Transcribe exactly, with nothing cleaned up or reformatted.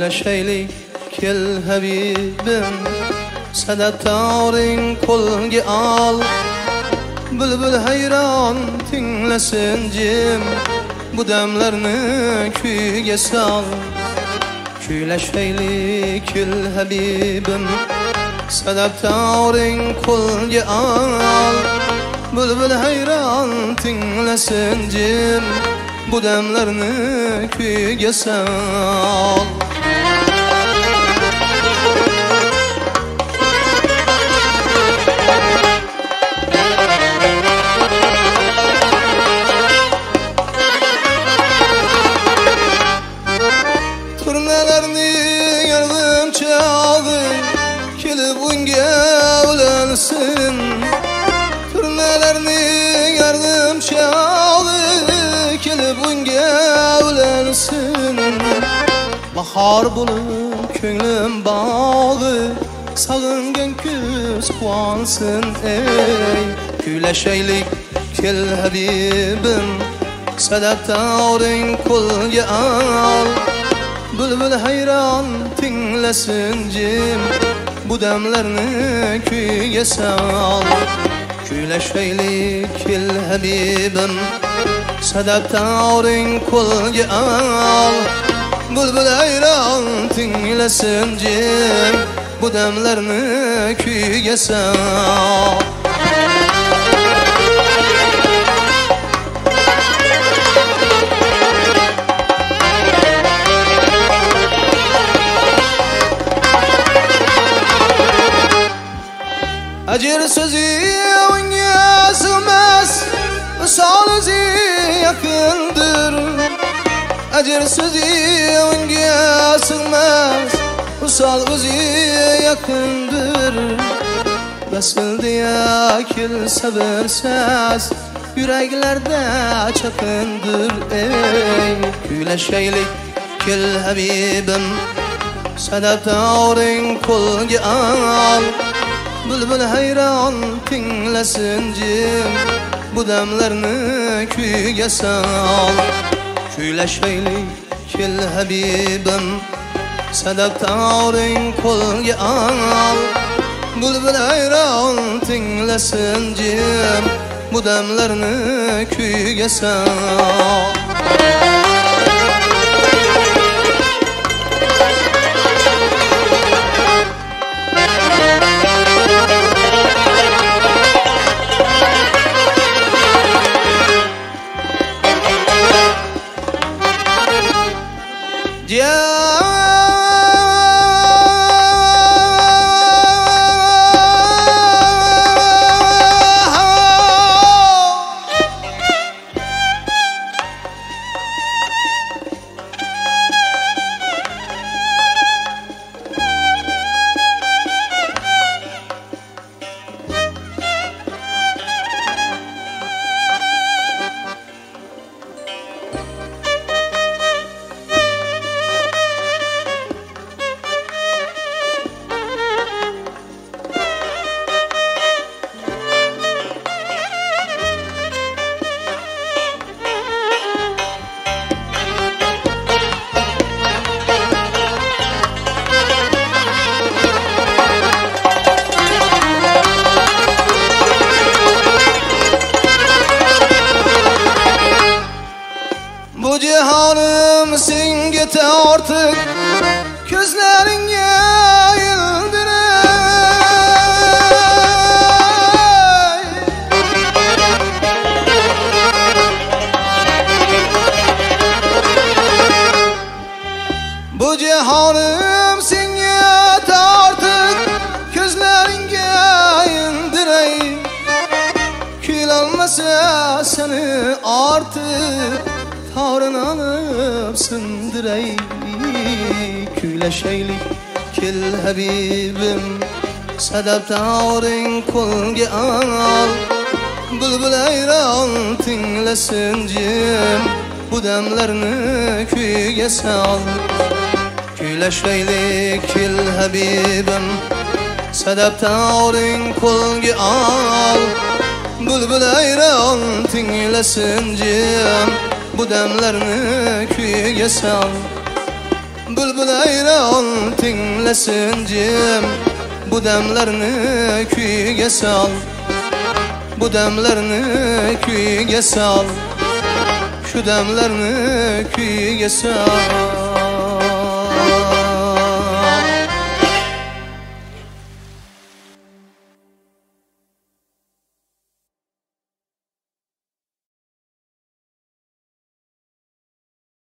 kuylaşaylik kel habibim, sadataring qo'lga al. Bülbül hayron tinglasin jim, bu damlarni kuyga sol. Kuylaşaylik kel habibim, sadataring qo'lga al. Bülbül hayron tinglasin jim, bu damlarni kuyga sol. Turnalarni yardım çaldı, kelib unga ulansin. Turnalarni yardım çaldı, kelib unga ulansin. Bahar bo'lib ko'nglim bog'i, sog'ingan ko'z quvansın ey. Kuylaşaylik kel habibim, sadataring qo'lga al. Bülbül hayron tinglasin jim, bu damlarni kuyga sol. Kuylaşaylik kel habibim, sadataring qo'lga al. Bülbül hayron tinglasin jim, bu damlarni kuyga sol. Acır sözü unga sığmaz, usol o'zi yaqindir. Acır sözü unga sığmaz, usol o'zi yaqindir. Basildi yakil sabırsiz, yüreklarda chaqindir ey. Kuylaşaylik kel habibim, sadataring qo'lga al. Bülbül hayron tinglasin jim, bu damlarni kuyga sol. Kuylaşaylik kel habibim, sadataring qo'lga al. Bülbül hayron tinglasin jim, bu damlarni kuyga sol. Bu cihanım senga tortiq, ko'zlaringga yildiray. Bu cihanım senga tortiq, ko'zlaringga yildiray. Kulolmasa seni ortiq, Tarın alıp sındıray. Kuylaşaylik kel habibim, sadataring qo'lga al. Bülbül hayron tinglasin jim, bu damlarni kuyga sol. Kuylaşaylik kel habibim, sadataring qo'lga al. Bülbül hayron tinglasin jim, bu damlarni kuyga sol. Bülbül ayran tinglesin cim, bu demlerini kuyga sal, bu demlerini kuyga sal, şu demlerini kuyga sal.